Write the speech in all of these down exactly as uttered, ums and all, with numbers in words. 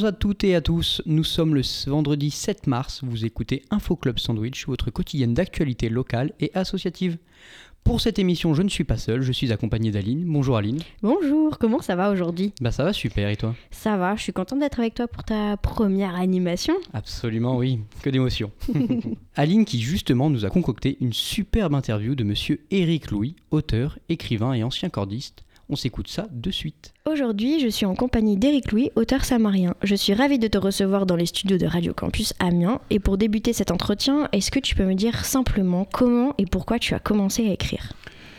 à toutes et à tous, nous sommes le vendredi sept mars, vous écoutez Info Club Sandwich, votre quotidienne d'actualité locale et associative. Pour cette émission, je ne suis pas seul, je suis accompagné d'Aline. Bonjour Aline. Bonjour, comment ça va aujourd'hui ? Bah ça va super, et toi ? Ça va, je suis contente d'être avec toi pour ta première animation. Absolument oui, que d'émotion. Aline qui justement nous a concocté une superbe interview de monsieur Éric Louis, auteur, écrivain et ancien cordiste. On s'écoute ça de suite. Aujourd'hui, je suis en compagnie d'Éric Louis, auteur samarien. Je suis ravie de te recevoir dans les studios de Radio Campus Amiens. Et pour débuter cet entretien, est-ce que tu peux me dire simplement comment et pourquoi tu as commencé à écrire ?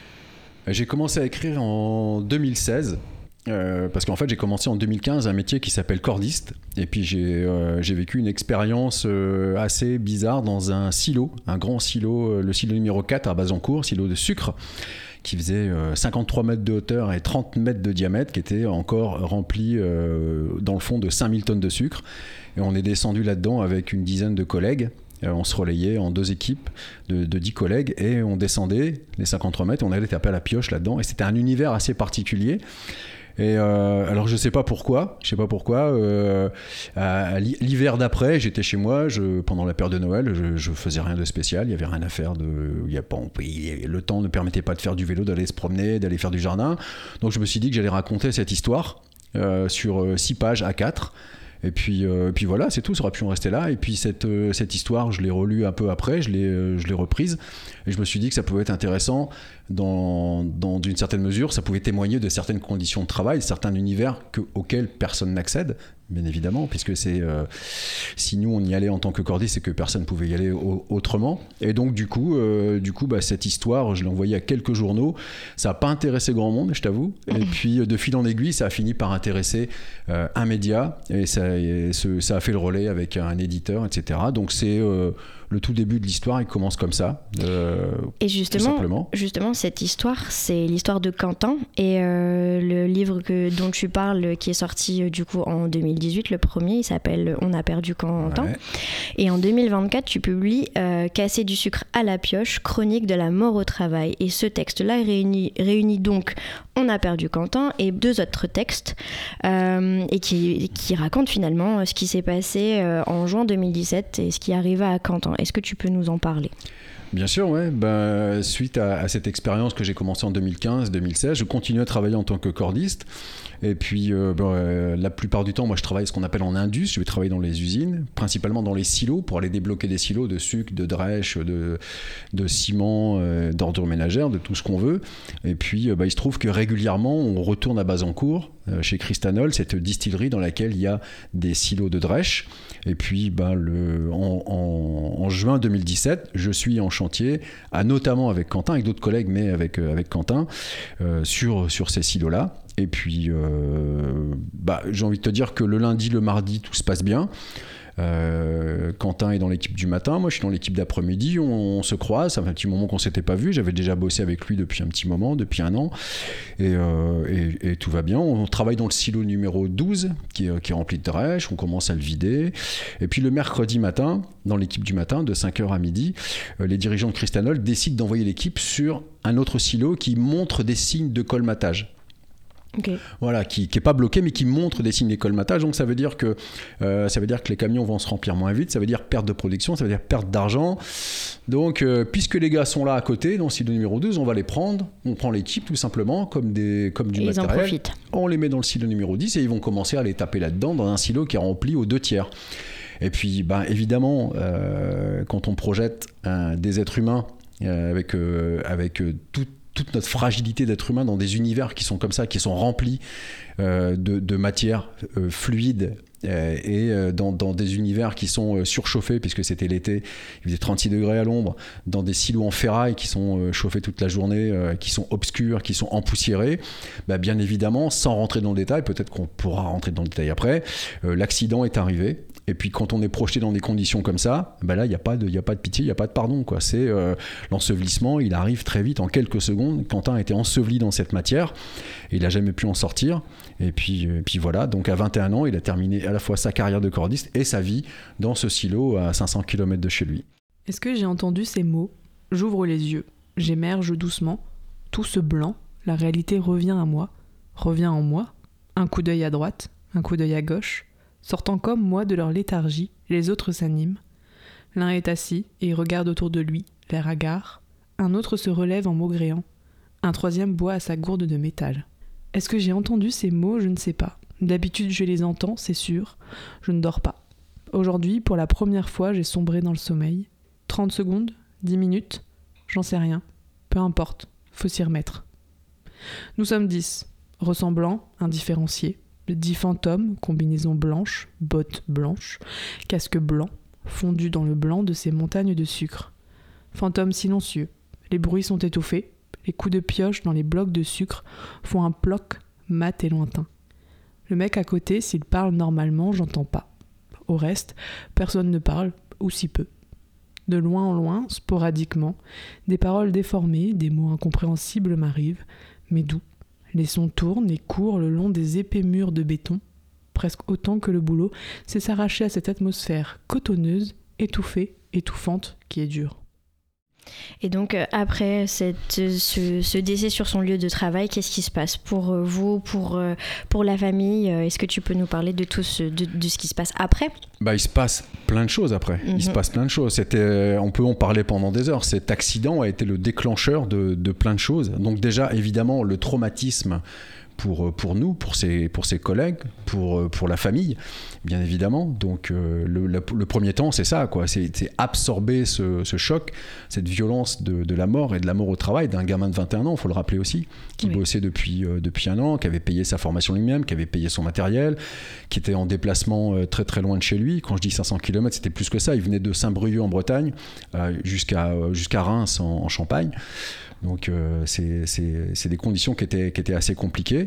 J'ai commencé à écrire en deux mille seize. Euh, parce qu'en fait j'ai commencé en deux mille quinze un métier qui s'appelle cordiste et puis j'ai, euh, j'ai vécu une expérience euh, assez bizarre dans un silo, un grand silo, euh, le silo numéro quatre à Bazancourt, silo de sucre qui faisait euh, cinquante-trois mètres de hauteur et trente mètres de diamètre, qui était encore rempli euh, dans le fond de cinq mille tonnes de sucre, et on est descendu là-dedans avec une dizaine de collègues. On se relayait en deux équipes de, de dix collègues et on descendait les cinquante-trois mètres, on allait taper à la pioche là-dedans, et c'était un univers assez particulier. Et euh, alors je sais pas pourquoi, je sais pas pourquoi. Euh, à, à l'hiver d'après, j'étais chez moi, je, pendant la période de Noël, je, je faisais rien de spécial, il y avait rien à faire. De, il y a pas, il, le temps ne permettait pas de faire du vélo, d'aller se promener, d'aller faire du jardin. Donc je me suis dit que j'allais raconter cette histoire euh, sur six pages A quatre. Et puis, euh, puis voilà, c'est tout, ça aurait pu en rester là. Et puis cette, euh, cette histoire, je l'ai relue un peu après, je l'ai, euh, je l'ai reprise. Et je me suis dit que ça pouvait être intéressant dans, dans d'une certaine mesure. Ça pouvait témoigner de certaines conditions de travail, certains univers que, auxquels personne n'accède, bien évidemment, puisque c'est, euh, si nous on y allait en tant que cordiste, c'est que personne ne pouvait y aller au, autrement. Et donc du coup, euh, du coup bah, cette histoire, je l'ai envoyée à quelques journaux. Ça n'a pas intéressé grand monde, je t'avoue. Et puis de fil en aiguille, ça a fini par intéresser euh, un média. Et ça, et ce, ça a fait le relais avec un éditeur, et cetera. Donc c'est euh, le tout début de l'histoire, il commence comme ça. Euh, et justement, justement, cette histoire, c'est l'histoire de Quentin. Et euh, le livre que, dont tu parles, qui est sorti euh, du coup en deux mille dix-huit, le premier, il s'appelle On a perdu Quentin. Ouais. Et en deux mille vingt-quatre, tu publies euh, Casser du sucre à la pioche, chronique de la mort au travail. Et ce texte-là réunit, réunit donc On a perdu Quentin et deux autres textes euh, et qui, qui racontent finalement ce qui s'est passé euh, en juin deux mille dix-sept et ce qui arriva à Quentin. Est-ce que tu peux nous en parler ? Bien sûr, ouais. Ben, suite à, à cette expérience que j'ai commencée en deux mille quinze deux mille seize, je continue à travailler en tant que cordiste. Et puis, euh, ben, euh, la plupart du temps, moi, je travaille ce qu'on appelle en indus. Je vais travailler dans les usines, principalement dans les silos, pour aller débloquer des silos de sucre, de drèche, de, de ciment, euh, d'ordures ménagères, de tout ce qu'on veut. Et puis, euh, ben, il se trouve que régulièrement, on retourne à Bazancourt, euh, chez Cristanol, cette distillerie dans laquelle il y a des silos de drèche. Et puis, ben, le, en, en, en juin deux mille dix-sept, je suis en chantier, à, notamment avec Quentin, avec d'autres collègues, mais avec, euh, avec Quentin, euh, sur, sur ces silos-là. Et puis, euh, bah, j'ai envie de te dire que le lundi, le mardi, tout se passe bien. Euh, Quentin est dans l'équipe du matin, moi je suis dans l'équipe d'après-midi, on, on se croise, ça fait un petit moment qu'on ne s'était pas vu, j'avais déjà bossé avec lui depuis un petit moment, depuis un an, et, euh, et, et tout va bien. On travaille dans le silo numéro douze, qui est, qui est rempli de drèche, on commence à le vider, et puis le mercredi matin, dans l'équipe du matin, de cinq heures à midi, euh, les dirigeants de Cristanol décident d'envoyer l'équipe sur un autre silo qui montre des signes de colmatage. Okay. Voilà, qui n'est pas bloqué mais qui montre des signes d'écolmatage. Donc ça veut dire que euh, ça veut dire que les camions vont se remplir moins vite, ça veut dire perte de production, ça veut dire perte d'argent. Donc euh, puisque les gars sont là à côté dans le silo numéro douze, on va les prendre, on prend l'équipe tout simplement comme, des, comme du et matériel, ils en profitent. On les met dans le silo numéro dix et ils vont commencer à les taper là-dedans dans un silo qui est rempli aux deux tiers. Et puis ben, évidemment euh, quand on projette euh, des êtres humains euh, avec, euh, avec euh, tout toute notre fragilité d'être humain dans des univers qui sont comme ça, qui sont remplis euh, de, de matière euh, fluide euh, et euh, dans, dans des univers qui sont euh, surchauffés puisque c'était l'été, il faisait trente-six degrés à l'ombre, dans des silos en ferraille qui sont euh, chauffés toute la journée, euh, qui sont obscurs, qui sont empoussiérés, bah, bien évidemment, sans rentrer dans le détail, peut-être qu'on pourra rentrer dans le détail après, euh, l'accident est arrivé. Et puis quand on est projeté dans des conditions comme ça, ben là il n'y a pas de, il y a pas de pitié, il n'y a pas de pardon, quoi. C'est euh, l'ensevelissement, il arrive très vite, en quelques secondes. Quentin a été enseveli dans cette matière, et il n'a jamais pu en sortir. Et puis, et puis voilà, donc à vingt et un ans, il a terminé à la fois sa carrière de cordiste et sa vie dans ce silo à cinq cents kilomètres de chez lui. Est-ce que j'ai entendu ces mots ? J'ouvre les yeux, j'émerge doucement, tout ce blanc, la réalité revient à moi, revient en moi, un coup d'œil à droite, un coup d'œil à gauche. Sortant comme moi de leur léthargie, les autres s'animent. L'un est assis et regarde autour de lui, l'air hagard. Un autre se relève en maugréant. Un troisième boit à sa gourde de métal. Est-ce que j'ai entendu ces mots ? Je ne sais pas. D'habitude, je les entends, c'est sûr. Je ne dors pas. Aujourd'hui, pour la première fois, j'ai sombré dans le sommeil. trente secondes ? dix minutes ? J'en sais rien. Peu importe, faut s'y remettre. Nous sommes dix, ressemblants, indifférenciés. Dix fantômes, combinaison blanche, bottes blanches, casque blanc, fondus dans le blanc de ces montagnes de sucre. Fantômes silencieux. Les bruits sont étouffés. Les coups de pioche dans les blocs de sucre font un ploc mat et lointain. Le mec à côté, s'il parle normalement, j'entends pas. Au reste, personne ne parle, ou si peu. De loin en loin, sporadiquement, des paroles déformées, des mots incompréhensibles m'arrivent, mais doux. Les sons tournent et courent le long des épais murs de béton, presque autant que le boulot, c'est s'arracher à cette atmosphère cotonneuse, étouffée, étouffante, qui est dure. Et donc, euh, après cette, ce, ce décès sur son lieu de travail, qu'est-ce qui se passe pour euh, vous, pour, euh, pour la famille ? Est-ce que tu peux nous parler de tout ce, de, de ce qui se passe après ? Bah, il se passe plein de choses après. Mm-hmm. Il se passe plein de choses. C'était, on peut en parler pendant des heures. Cet accident a été le déclencheur de, de plein de choses. Donc déjà, évidemment, le traumatisme pour, pour nous, pour ses, pour ses collègues, pour, pour la famille, bien évidemment. Donc euh, le, le, le premier temps, c'est ça, quoi. C'est, c'est absorber ce, ce choc, cette violence de, de la mort et de la mort au travail d'un gamin de vingt et un ans, il faut le rappeler aussi, qui oui. bossait depuis, euh, depuis un an, qui avait payé sa formation lui-même, qui avait payé son matériel, qui était en déplacement euh, très très loin de chez lui. Quand je dis cinq cents kilomètres, c'était plus que ça. Il venait de Saint-Brieuc en Bretagne euh, jusqu'à, euh, jusqu'à Reims en, en Champagne. Donc euh, c'est, c'est, c'est des conditions qui étaient, qui étaient assez compliquées.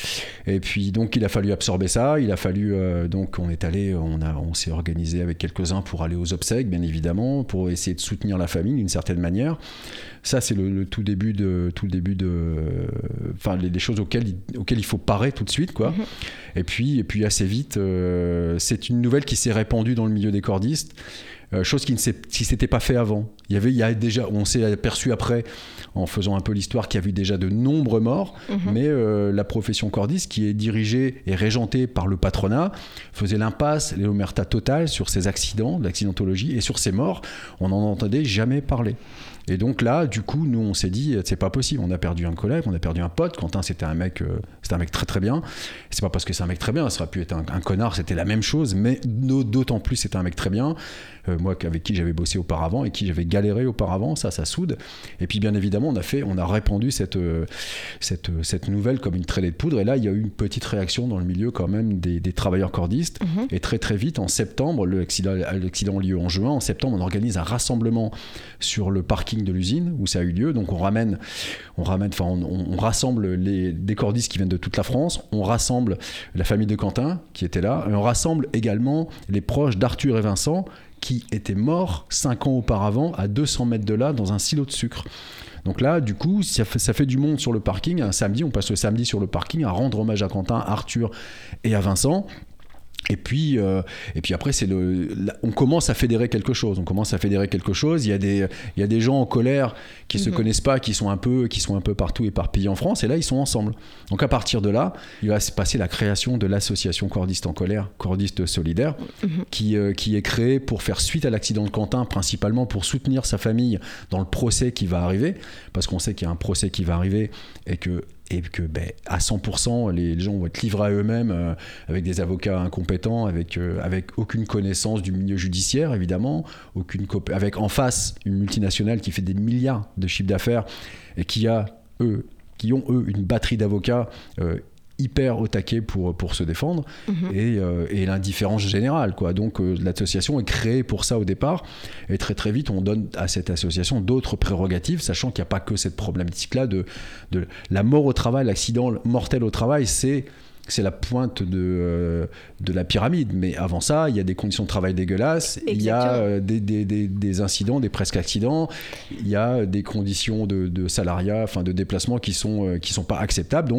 Et puis donc il a fallu absorber ça. Il a fallu euh, donc on est allé, on a, on s'est organisé avec quelques-uns pour aller aux obsèques, bien évidemment, pour essayer de soutenir la famille d'une certaine manière. Ça c'est le, le tout début de, tout le début de, enfin les, les choses auxquelles, auxquelles il faut parer tout de suite, quoi. Mm-hmm. Et puis et puis assez vite, euh, c'est une nouvelle qui s'est répandue dans le milieu des cordistes. Euh, chose qui ne s'est, qui s'était pas fait avant. Il y avait, il y a déjà, on s'est aperçu après, en faisant un peu l'histoire, qu'il y avait déjà de nombreux morts, mmh. mais euh, la profession cordiste, qui est dirigée et régentée par le patronat, faisait l'impasse, l'omerta totale sur ces accidents, l'accidentologie, et sur ces morts, on n'en entendait jamais parler. Et donc là, du coup, nous, on s'est dit, c'est pas possible. On a perdu un collègue, on a perdu un pote. Quentin, c'était un mec, euh, c'était un mec très très bien. C'est pas parce que c'est un mec très bien, ça aurait pu être un, un connard, c'était la même chose, mais d'autant plus, c'était un mec très bien. Euh, moi, avec qui j'avais bossé auparavant et qui j'avais galéré auparavant, ça, ça soude. Et puis, bien évidemment, on a fait, on a répandu cette, euh, cette, cette nouvelle comme une traînée de poudre. Et là, il y a eu une petite réaction dans le milieu quand même des, des travailleurs cordistes. Mmh. Et très très vite, en septembre, l'accident, l'accident a lieu en juin. En septembre, on organise un rassemblement sur le parking de l'usine où ça a eu lieu. Donc on ramène, on ramène, enfin on, on rassemble les des cordistes qui viennent de toute la France. On rassemble la famille de Quentin qui était là. Et on rassemble également les proches d'Arthur et Vincent qui étaient morts cinq ans auparavant à deux cents mètres de là dans un silo de sucre. Donc là, du coup, ça fait, ça fait du monde sur le parking. Un samedi, on passe le samedi sur le parking à rendre hommage à Quentin, à Arthur et à Vincent. Et puis, euh, et puis après, c'est le, là, on commence à fédérer quelque chose. On commence à fédérer quelque chose. Il y a des, il y a des gens en colère qui ne mm-hmm. se connaissent pas, qui sont un peu, qui sont un peu partout éparpillés en France. Et là, ils sont ensemble. Donc à partir de là, il va se passer la création de l'association Cordistes en colère, Cordistes solidaires, mm-hmm. qui, euh, qui est créée pour faire suite à l'accident de Quentin, principalement pour soutenir sa famille dans le procès qui va arriver, parce qu'on sait qu'il y a un procès qui va arriver et que et que ben, à cent pour cent les gens vont être livrés à eux-mêmes euh, avec des avocats incompétents, avec, euh, avec aucune connaissance du milieu judiciaire évidemment, aucune cop- avec en face une multinationale qui fait des milliards de chiffre d'affaires et qui, a, eux, qui ont eux une batterie d'avocats euh, hyper au taquet pour, pour se défendre mmh. et, euh, et l'indifférence générale, quoi. Donc euh, l'association est créée pour ça au départ et très très vite on donne à cette association d'autres prérogatives, sachant qu'il n'y a pas que cette problématique là de, de la mort au travail, l'accident mortel au travail, c'est c'est la pointe de, euh, de la pyramide. Mais avant ça, il y a des conditions de travail dégueulasses, exactement. Il y a euh, des, des, des, des incidents, des presque accidents, il y a des conditions de, de salariat, enfin de déplacement qui sont, euh, qui sont pas acceptables. Donc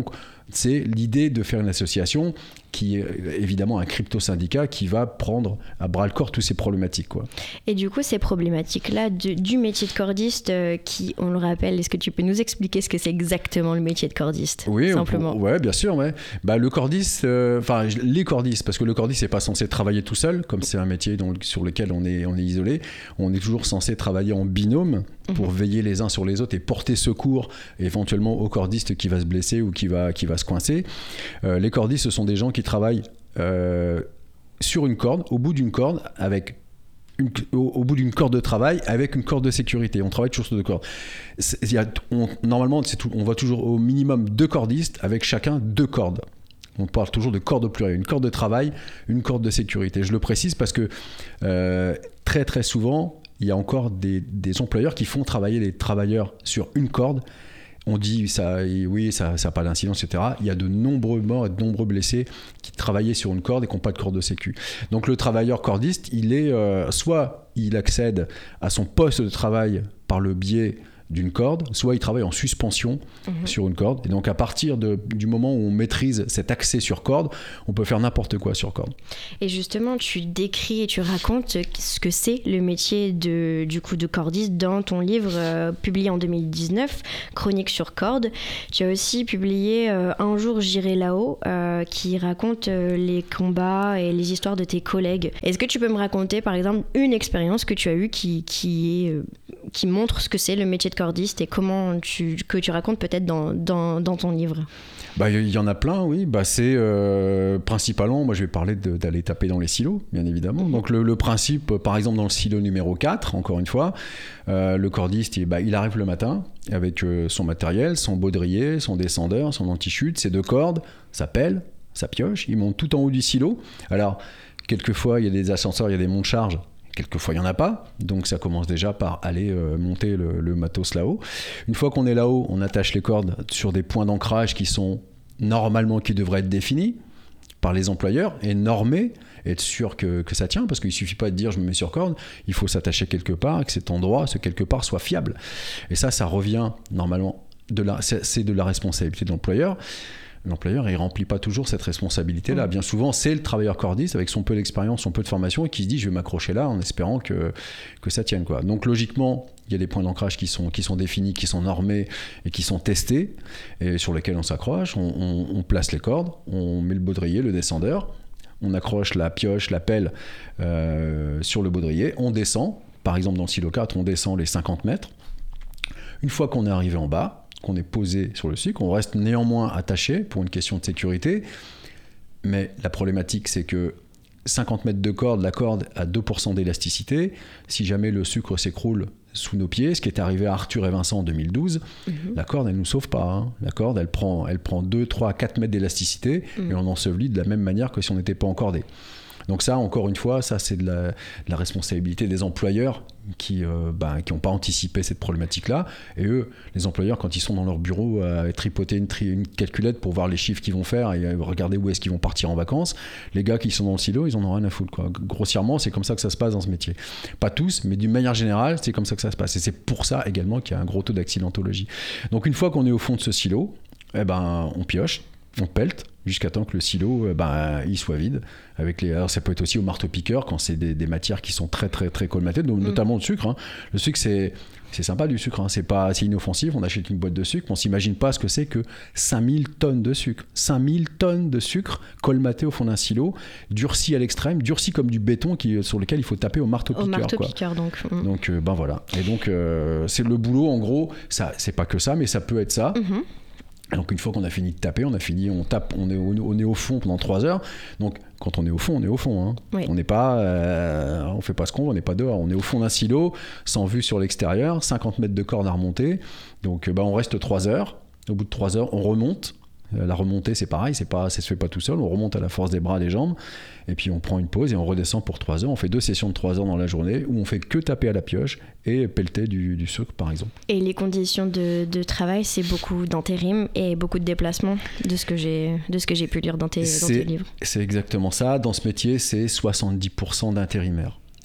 c'est l'idée de faire une association qui est évidemment un crypto-syndicat qui va prendre à bras-le-corps toutes ces problématiques, quoi. Et du coup, ces problématiques-là de, du métier de cordiste, euh, qui, on le rappelle, est-ce que tu peux nous expliquer ce que c'est exactement le métier de cordiste ? Oui, simplement. Oui, bien sûr. Ouais. Bah, le cordiste, enfin euh, les cordistes, parce que le cordiste n'est pas censé travailler tout seul, comme c'est un métier dont, sur lequel on est, on est isolé, on est toujours censé travailler en binôme pour mmh. veiller les uns sur les autres et porter secours éventuellement au cordiste qui va se blesser ou qui va, qui va se coincer. Euh, les cordistes, ce sont des gens qui travaillent euh, sur une corde, au bout d'une corde, avec une, au, au bout d'une corde de travail, avec une corde de sécurité. On travaille toujours sur deux cordes. C'est, y a, on, normalement, c'est tout, on voit toujours au minimum deux cordistes avec chacun deux cordes. On parle toujours de corde au pluriel, une corde de travail, une corde de sécurité. Je le précise parce que euh, très très souvent, il y a encore des, des employeurs qui font travailler les travailleurs sur une corde. On dit ça, oui, ça n'a pas d'incidence, et cetera. Il y a de nombreux morts et de nombreux blessés qui travaillaient sur une corde et qui n'ont pas de corde de sécu. Donc le travailleur cordiste, il est euh, soit il accède à son poste de travail par le biais d'une corde, soit il travaille en suspension mmh. sur une corde. Et donc à partir de, du moment où on maîtrise cet accès sur corde, on peut faire n'importe quoi sur corde. Et justement, tu décris et tu racontes ce que c'est le métier de, du coup, de cordiste dans ton livre euh, publié en deux mille dix-neuf, Chronique sur corde. Tu as aussi publié euh, Un jour j'irai là-haut, euh, qui raconte euh, les combats et les histoires de tes collègues. Est-ce que tu peux me raconter par exemple une expérience que tu as eue qui, qui, est, euh, qui montre ce que c'est le métier de cordiste et comment tu, que tu racontes peut-être dans, dans, dans ton livre? Bah, il y en a plein, oui. Bah, c'est euh, principalement, moi je vais parler de, d'aller taper dans les silos, bien évidemment. Donc le, le principe, par exemple dans le silo numéro quatre, encore une fois, euh, le cordiste, il, bah, il arrive le matin avec euh, son matériel, son baudrier, son descendeur, son anti-chute, ses deux cordes, sa pelle, sa pioche, il monte tout en haut du silo. Alors, quelquefois, il y a des ascenseurs, il y a des monte-charges. Quelquefois, il n'y en a pas, donc ça commence déjà par aller euh, monter le, le matos là-haut. Une fois qu'on est là-haut, on attache les cordes sur des points d'ancrage qui sont normalement, qui devraient être définis par les employeurs et normés, et être sûr que, que ça tient, parce qu'il ne suffit pas de dire je me mets sur corde, il faut s'attacher quelque part et que cet endroit, ce quelque part, soit fiable. Et ça, ça revient normalement, de la, c'est, c'est de la responsabilité de l'employeur. L'employeur, il ne remplit pas toujours cette responsabilité-là. Mmh. Bien souvent, c'est le travailleur cordiste avec son peu d'expérience, son peu de formation et qui se dit « je vais m'accrocher là en espérant que, que ça tienne ». Quoi. Donc logiquement, il y a des points d'ancrage qui sont, qui sont définis, qui sont normés et qui sont testés et sur lesquels on s'accroche. On, on, on place les cordes, on met le baudrier, le descendeur, on accroche la pioche, la pelle euh, sur le baudrier, on descend. Par exemple, dans le silo quatre, on descend les cinquante mètres. Une fois qu'on est arrivé en bas, qu'on est posé sur le sucre, on reste néanmoins attaché pour une question de sécurité, mais la problématique c'est que cinquante mètres de corde, la corde a deux pour cent d'élasticité, si jamais le sucre s'écroule sous nos pieds, ce qui est arrivé à Arthur et Vincent en deux mille douze, mmh. la corde elle ne nous sauve pas, hein. La corde elle prend, elle prend deux, trois, quatre mètres d'élasticité mmh. et on ensevelit de la même manière que si on n'était pas encordé. Donc ça, encore une fois, ça c'est de la, de la responsabilité des employeurs qui euh, bah, qui n'ont pas anticipé cette problématique-là. Et eux, les employeurs, quand ils sont dans leur bureau à tripoter une, tri- une calculette pour voir les chiffres qu'ils vont faire et regarder où est-ce qu'ils vont partir en vacances, les gars qui sont dans le silo, ils en ont rien à foutre, quoi. Grossièrement, c'est comme ça que ça se passe dans ce métier. Pas tous, mais d'une manière générale, c'est comme ça que ça se passe. Et c'est pour ça également qu'il y a un gros taux d'accidentologie. Donc une fois qu'on est au fond de ce silo, eh ben, on pioche, on pelte, jusqu'à temps que le silo euh, bah, il soit vide. Avec les... Alors ça peut être aussi au marteau-piqueur quand c'est des, des matières qui sont très très très colmatées, donc, mmh. notamment le sucre. Hein. Le sucre c'est, c'est sympa du sucre, hein. c'est, pas, c'est inoffensif, on achète une boîte de sucre, on ne s'imagine pas ce que c'est que cinq mille tonnes de sucre. cinq mille tonnes de sucre colmaté au fond d'un silo, durci à l'extrême, durci comme du béton qui, sur lequel il faut taper au marteau-piqueur. Au marteau-piqueur donc. Mmh. Donc euh, ben voilà. Et donc euh, c'est le boulot en gros, ça, c'est pas que ça, mais ça peut être ça. Mmh. Donc une fois qu'on a fini de taper, on a fini, on tape, on est au, on est au fond pendant trois heures. Donc quand on est au fond, on est au fond. Hein. Oui. On n'est pas, euh, on fait pas ce qu'on veut, on n'est pas dehors. On est au fond d'un silo, sans vue sur l'extérieur, cinquante mètres de corde à remonter. Donc bah, on reste trois heures. Au bout de trois heures, on remonte. La remontée, c'est pareil, c'est pas, ça se fait pas tout seul. On remonte à la force des bras, des jambes, et puis on prend une pause et on redescend pour trois heures. On fait deux sessions de trois heures dans la journée où on fait que taper à la pioche et pelleter du, du sucre, par exemple. Et les conditions de, de travail, c'est beaucoup d'intérim et beaucoup de déplacements, de ce que j'ai, de ce que j'ai pu lire dans tes, dans tes livres. C'est exactement ça. Dans ce métier, c'est soixante-dix pour cent d'intérimaires.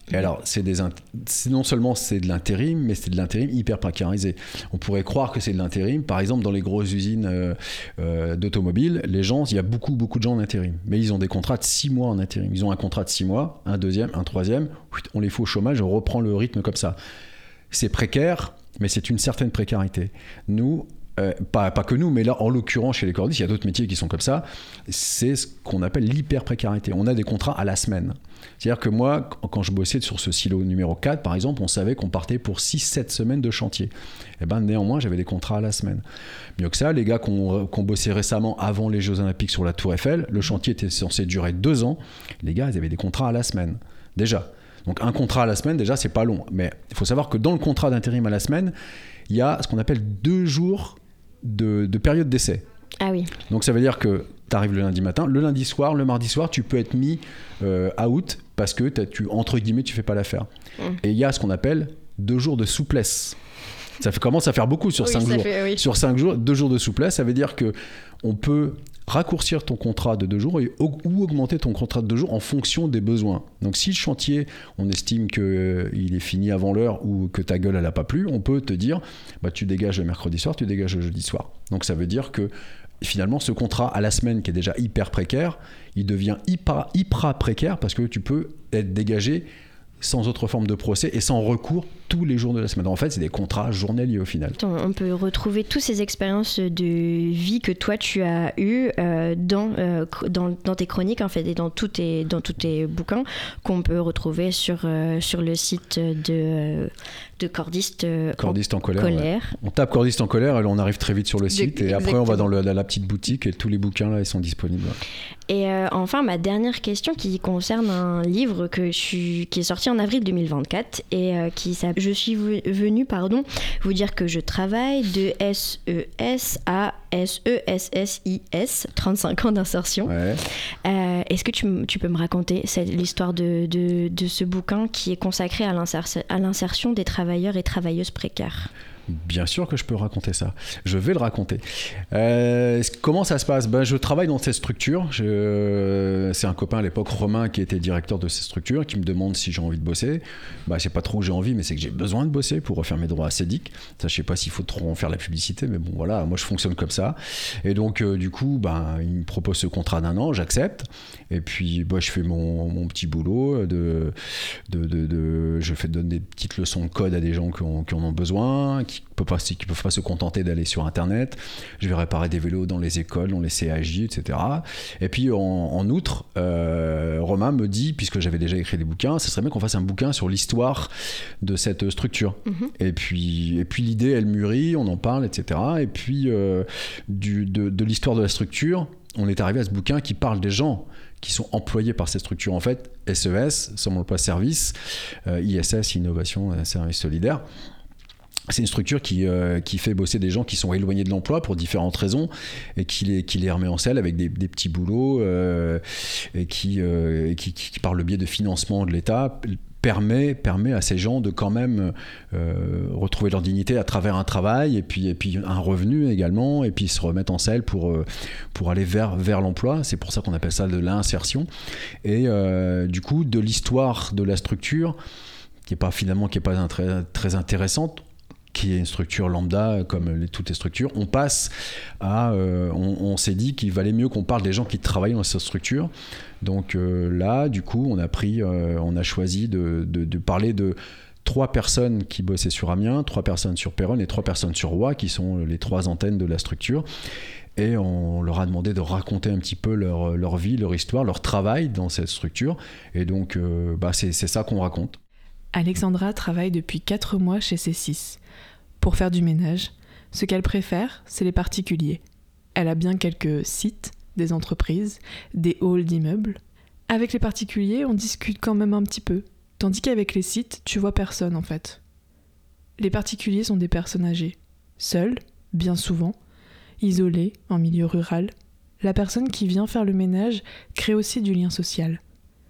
Et alors, c'est des int- c'est non seulement c'est de l'intérim, mais c'est de l'intérim hyper précarisé. On pourrait croire que c'est de l'intérim. Par exemple, dans les grosses usines euh, euh, d'automobiles, les gens, il y a beaucoup, beaucoup de gens en intérim. Mais ils ont des contrats de six mois en intérim. Ils ont un contrat de six mois, un deuxième, un troisième. On les fout au chômage, on reprend le rythme comme ça. C'est précaire, mais c'est une certaine précarité. Nous, Euh, pas, pas que nous, mais là, en l'occurrence, chez les cordistes, il y a d'autres métiers qui sont comme ça. C'est ce qu'on appelle l'hyper-précarité. On a des contrats à la semaine. C'est-à-dire que moi, quand je bossais sur ce silo numéro quatre, par exemple, on savait qu'on partait pour six sept semaines de chantier. Et ben, néanmoins, j'avais des contrats à la semaine. Mieux que ça, les gars qui ont bossé récemment avant les Jeux Olympiques sur la Tour Eiffel, le chantier était censé durer deux ans. Les gars, ils avaient des contrats à la semaine. Déjà. Donc, un contrat à la semaine, déjà, c'est pas long. Mais il faut savoir que dans le contrat d'intérim à la semaine, il y a ce qu'on appelle deux jours De, de période d'essai. Ah oui. Donc ça veut dire que tu arrives le lundi matin, le lundi soir, le mardi soir, tu peux être mis euh, out parce que tu, entre guillemets, tu fais pas l'affaire. Mmh. Et il y a ce qu'on appelle deux jours de souplesse. Ça fait, commence à faire beaucoup sur oui, cinq jours. Fait, oui. Sur cinq jours, deux jours de souplesse, ça veut dire que on peut raccourcir ton contrat de deux jours et, ou augmenter ton contrat de deux jours en fonction des besoins. Donc si le chantier, on estime qu'il euh, est fini avant l'heure ou que ta gueule elle n'a pas plu, on peut te dire bah, tu dégages le mercredi soir, tu dégages le jeudi soir. Donc ça veut dire que finalement ce contrat à la semaine qui est déjà hyper précaire, il devient hyper, hyper précaire parce que tu peux être dégagé sans autre forme de procès et sans recours tous les jours de la semaine. En fait, c'est des contrats journaliers au final. On peut retrouver toutes ces expériences de vie que toi tu as eues euh, dans, euh, dans, dans tes chroniques en fait, et dans tous tes, dans tous tes bouquins qu'on peut retrouver sur, euh, sur le site de, de Cordistes euh, Cordistes en colère. colère. Ouais. On tape Cordistes en colère et on arrive très vite sur le site de, et après on va dans le, la, la petite boutique et tous les bouquins là ils sont disponibles. Et euh, enfin ma dernière question qui concerne un livre que je suis, qui est sorti en avril deux mille vingt-quatre et euh, qui s'appelle Je suis venue pardon, vous dire que je travaille de S E S à S E S S I S, trente-cinq ans d'insertion. Ouais. Euh, est-ce que tu, tu peux me raconter cette, l'histoire de, de, de ce bouquin qui est consacré à, l'inser- à l'insertion des travailleurs et travailleuses précaires ? Bien sûr que je peux raconter ça. Je vais le raconter. Euh, comment ça se passe ? Ben, je travaille dans cette structure. Je... C'est un copain à l'époque, Romain, qui était directeur de cette structure, qui me demande si j'ai envie de bosser. Ben, c'est pas trop que j'ai envie, mais c'est que j'ai besoin de bosser pour refaire mes droits à Cédic. Ça, je sais pas s'il faut trop en faire la publicité, mais bon, voilà, moi je fonctionne comme ça. Et donc, euh, du coup, ben, il me propose ce contrat d'un an, j'accepte. Et puis, ben, je fais mon, mon petit boulot. De, de, de, de... Je fais donner des petites leçons de code à des gens qui, ont, qui en ont besoin, qui ne peuvent pas, qui peuvent pas se contenter d'aller sur Internet. Je vais réparer des vélos dans les écoles, dans les C A J, et cetera. Et puis, en, en outre, euh, Romain me dit, puisque j'avais déjà écrit des bouquins, ce serait bien qu'on fasse un bouquin sur l'histoire de cette structure. Mm-hmm. Et puis, et puis l'idée, elle mûrit, on en parle, et cetera. Et puis, euh, du, de, de l'histoire de la structure, on est arrivé à ce bouquin qui parle des gens qui sont employés par cette structure. En fait, S E S, Somme Emploi Service, euh, I S S, Innovation, Service Solidaire, c'est une structure qui, euh, qui fait bosser des gens qui sont éloignés de l'emploi pour différentes raisons et qui les, qui les remet en selle avec des, des petits boulots euh, et, qui, euh, et qui, qui, qui, par le biais de financement de l'État, permet, permet à ces gens de quand même euh, retrouver leur dignité à travers un travail et puis, et puis un revenu également, et puis se remettre en selle pour, euh, pour aller vers, vers l'emploi. C'est pour ça qu'on appelle ça de l'insertion. Et euh, du coup, de l'histoire de la structure, qui n'est pas finalement qui est pas un, très, très intéressante, qui est une structure lambda comme les, toutes les structures, on passe à... Euh, on, on s'est dit qu'il valait mieux qu'on parle des gens qui travaillent dans cette structure. Donc euh, là, du coup, on a pris, euh, on a choisi de, de, de parler de trois personnes qui bossaient sur Amiens, trois personnes sur Péronne et trois personnes sur Roye, qui sont les trois antennes de la structure. Et on leur a demandé de raconter un petit peu leur, leur vie, leur histoire, leur travail dans cette structure. Et donc, euh, bah, c'est, c'est ça qu'on raconte. Alexandra travaille depuis quatre mois chez C six. Pour faire du ménage, ce qu'elle préfère, c'est les particuliers. Elle a bien quelques sites, des entreprises, des halls d'immeubles. Avec les particuliers, on discute quand même un petit peu, tandis qu'avec les sites, tu vois personne en fait. Les particuliers sont des personnes âgées, seules, bien souvent, isolées, en milieu rural. La personne qui vient faire le ménage crée aussi du lien social.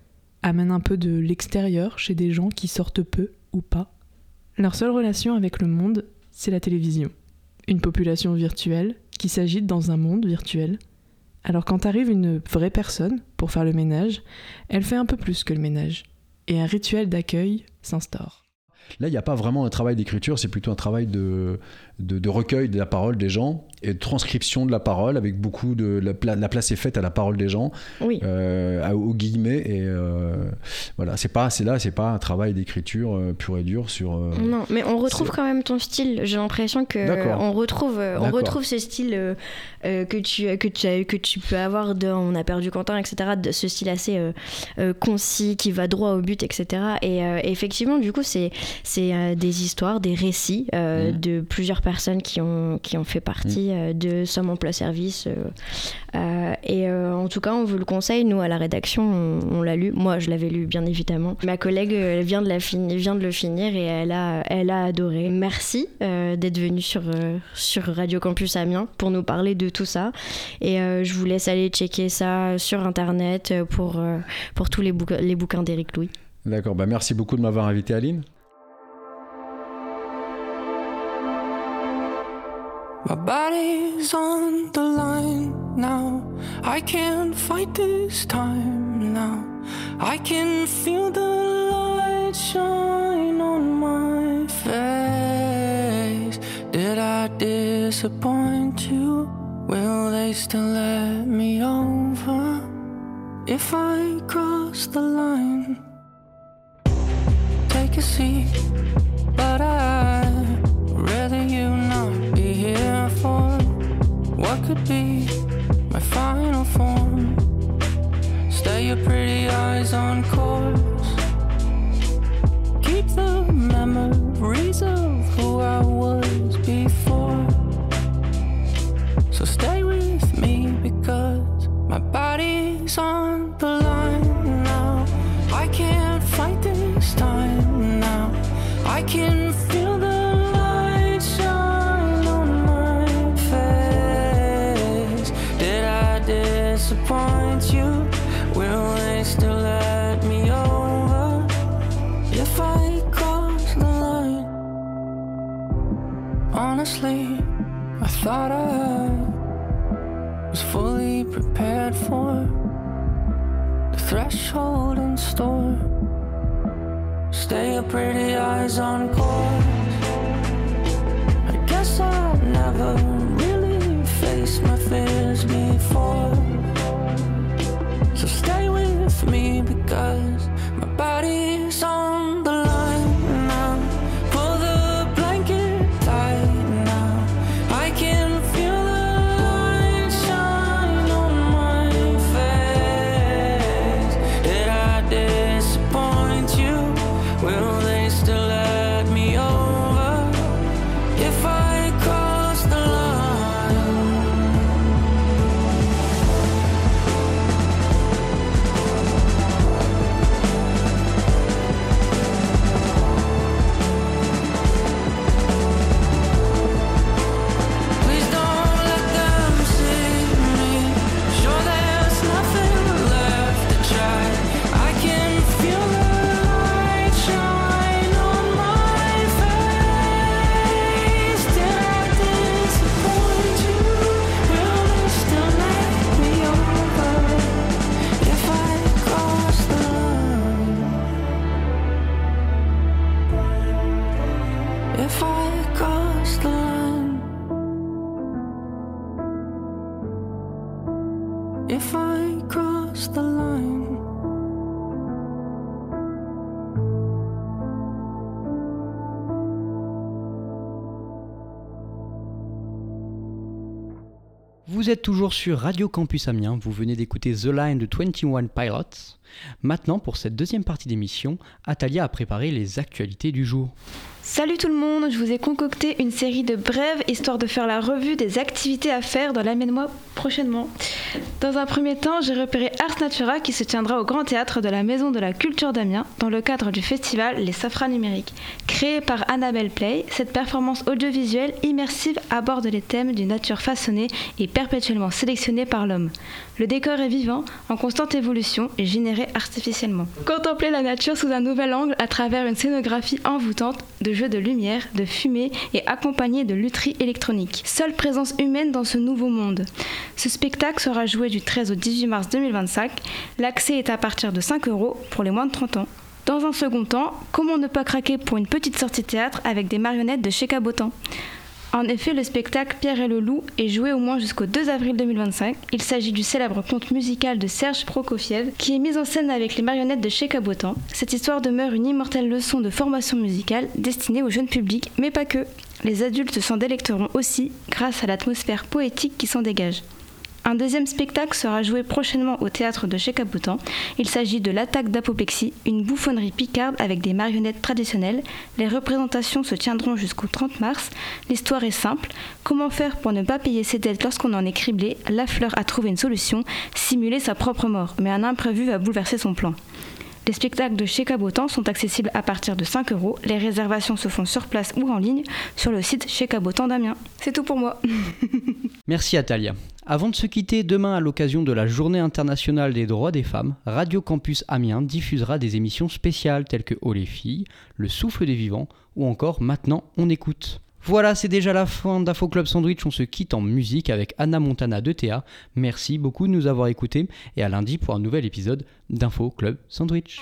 Amène un peu de l'extérieur chez des gens qui sortent peu ou pas. Leur seule relation avec le monde, c'est la télévision. Une population virtuelle qui s'agite dans un monde virtuel. Alors quand arrive une vraie personne pour faire le ménage, elle fait un peu plus que le ménage. et un rituel d'accueil s'instaure. Là, il n'y a pas vraiment un travail d'écriture, c'est plutôt un travail de, de, de recueil de la parole des gens et de transcription de la parole, avec beaucoup de... La, la place est faite à la parole des gens, oui. euh, aux guillemets, et euh, voilà, c'est pas, c'est là, c'est pas un travail d'écriture euh, pur et dur sur... Euh, non, mais on retrouve quand même ton style, j'ai l'impression que D'accord. on retrouve, on D'accord. retrouve ce style euh, euh, que, tu, que, tu as, que tu peux avoir de On a perdu Quentin, et cetera, de ce style assez euh, euh, concis, qui va droit au but, et cetera. Et euh, effectivement, du coup, c'est C'est euh, des histoires, des récits euh, mmh. de plusieurs personnes qui ont, qui ont fait partie mmh. euh, de Somme Emploi Service. Euh, euh, et euh, en tout cas, on vous le conseille. Nous, à la rédaction, on, on l'a lu. Moi, je l'avais lu, bien évidemment. Ma collègue elle vient, de la fin- vient de le finir et elle a, elle a adoré. Merci euh, d'être venue sur, euh, sur Radio Campus Amiens pour nous parler de tout ça. Et euh, je vous laisse aller checker ça sur Internet pour, euh, pour tous les, bouquins, les bouquins d'Éric Louis. D'accord, bah merci beaucoup de m'avoir invité, Aline. My body's on the line now. I can't fight this time now. I can feel the light shine on my face. Did I disappoint you? Will they still let me over if I cross the line? Take a seat, but I'd rather you not be here for what could be my final form. Stay your pretty eyes on course. Keep the memories of who I was before. So stay with me because my body's on the line now. I can't fight this time now. I can feel the light shine on my face. Did I disappoint you? Will they still let me over if I cross the line? Honestly, I thought I was fully prepared for the threshold in store. Stay your pretty eyes on course. I guess I never really faced my fears before. So stay with me because my body's on the line now. Pull the blanket tight now. I can feel the light shine on my face. Did I disappoint you? Will they still let me over if I cross the line? Please don't let them see me. Sure, there's nothing left to try. I can feel the light shine on my face. Did I disappoint you? Will they still let me over if I cross the line? If I cross the line. If I cross the line. Vous êtes toujours sur Radio Campus Amiens, vous venez d'écouter The Line de vingt et un Pilots. Maintenant, pour cette deuxième partie d'émission, Atalia a préparé les actualités du jour. Salut tout le monde, je vous ai concocté une série de brèves histoire de faire la revue des activités à faire dans l'Amiens-Mois prochainement. Dans un premier temps, j'ai repéré Ars Natura qui se tiendra au Grand Théâtre de la Maison de la Culture d'Amiens dans le cadre du festival Les Safras Numériques. Créée par Annabelle Play, cette performance audiovisuelle immersive aborde les thèmes d'une nature façonnée et perpétuellement sélectionnée par l'homme. Le décor est vivant, en constante évolution et généré artificiellement. Contempler la nature sous un nouvel angle à travers une scénographie envoûtante de jeux de lumière, de fumée et accompagnée de lutherie électronique. Seule présence humaine dans ce nouveau monde. Ce spectacle sera joué du treize au dix-huit mars deux mille vingt-cinq. L'accès est à partir de cinq euros pour les moins de trente ans. Dans un second temps, comment ne pas craquer pour une petite sortie théâtre avec des marionnettes de chez Cabotan ? En effet, le spectacle Pierre et le loup est joué au moins jusqu'au deux avril deux mille vingt-cinq. Il s'agit du célèbre conte musical de Serge Prokofiev qui est mis en scène avec les marionnettes de chez Cabotan. Cette histoire demeure une immortelle leçon de formation musicale destinée au jeune public, mais pas que. Les adultes s'en délecteront aussi grâce à l'atmosphère poétique qui s'en dégage. Un deuxième spectacle sera joué prochainement au théâtre de chez Cabotan. Il s'agit de l'Attaque d'apoplexie, une bouffonnerie picarde avec des marionnettes traditionnelles. Les représentations se tiendront jusqu'au trente mars. L'histoire est simple. Comment faire pour ne pas payer ses dettes lorsqu'on en est criblé ? Lafleur a trouvé une solution, simuler sa propre mort, mais un imprévu va bouleverser son plan. Les spectacles de chez Cabotan sont accessibles à partir de cinq euros. Les réservations se font sur place ou en ligne sur le site Chez Cabotan d'Amiens. C'est tout pour moi. Merci Atalia. Avant de se quitter, demain à l'occasion de la Journée internationale des droits des femmes, Radio Campus Amiens diffusera des émissions spéciales telles que Oh les filles, Le souffle des vivants ou encore Maintenant on écoute. Voilà, c'est déjà la fin d'Info Club Sandwich. On se quitte en musique avec Anna Montana de Théa. Merci beaucoup de nous avoir écoutés et à lundi pour un nouvel épisode d'Info Club Sandwich.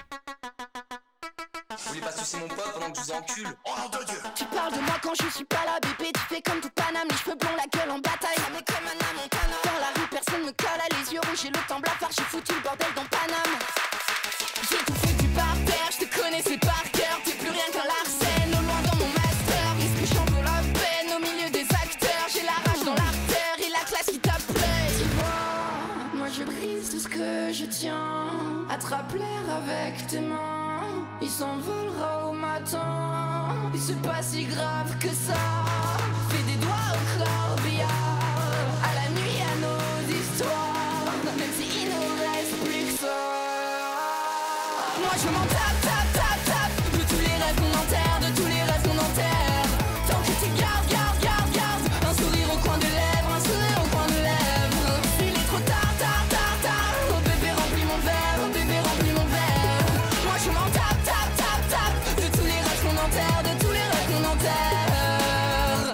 Vous voulez pas sucer mon pote pendant que je vous encule? Oh nom de Dieu! Tu parles de moi quand je suis pas là, bébé. Tu fais comme tout Paname, les cheveux blonds, la gueule en bataille. Ça met comme Anna Montana. Dans la rue, personne me colle à les yeux rouges. J'ai le temps blafard, j'ai foutu le bordel dans Paname. J'ai tout foutu par terre, je te connaissais par cœur. T'es plus rien qu'un Larsen, au loin dans mon master. Est-ce que j'en veux la peine au milieu des acteurs? J'ai la rage dans l'artère et la classe qui t'appelait. Tu vois, moi je brise tout ce que je tiens. Attrape l'air avec tes mains. Il s'envolera au matin. Et c'est pas si grave que ça. Fais des doigts au corbillard. À la nuit à nos histoires. Même si il nous reste plus que ça. Moi je m'en tape, tape, tape, tape. De tous les rêves qu'on enterre, de tous les rêves qu'on enterre. Tant que tu gardes, garde, garde, garde. Un sourire au coin des lèvres, un sourire au coin des lèvres. Il est trop tard, tard, tard, tard. Oh bébé remplis mon verre, oh bébé remplis mon verre. Moi je m'en tape, tape, tape, tape. De tous les rêves qu'on enterre, de tous les rêves qu'on enterre.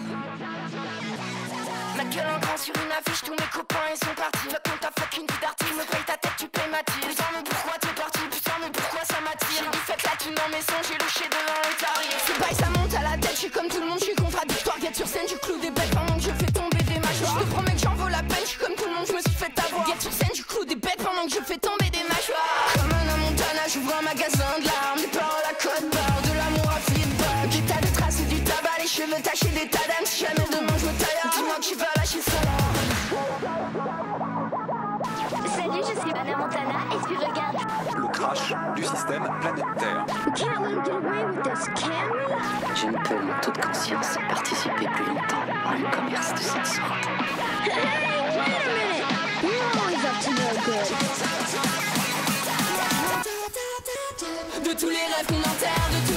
Ma gueule en grand sur une affiche, tous mes copains ils sont partis. Toi quand t'as fucking vie d'artiste, me paye ta tête, tu payes ma tire. Putain mais pourquoi t'es parti, putain mais pourquoi ça m'attire. J'ai dit faites la thune dans mes sons, j'ai louché devant un tarif. Ce bail ça monte à la tête, je suis comme tout le monde, je suis contradictoire. Guette sur scène, je cloue des bêtes pendant que je fais tomber des mâchoires. Je te promets que j'en vaut la peine, je suis comme tout le monde, je me suis fait avoir. Guette sur scène, je cloue des bêtes pendant que je fais tomber des mâchoires. Comme Anna Montana, j'ouvre un magasin de larmes. Des paroles à code barre, de l'amour à feedback. Des tas de traces et du tabac, les cheveux tachés, des tas d'âmes. Si jamais demain je me taille, dis-moi que tu vas lâcher ça. Salut, je suis Anna Montana et tu regardes Le crash du système Planète Terre. Can't let him get away with this, can we? Je ne peux, mon taux de conscience, participer plus longtemps à un commerce de cette sorte. Hey, wait a minute! You're always up to no good. De tous les rêves qu'on enterre, de tous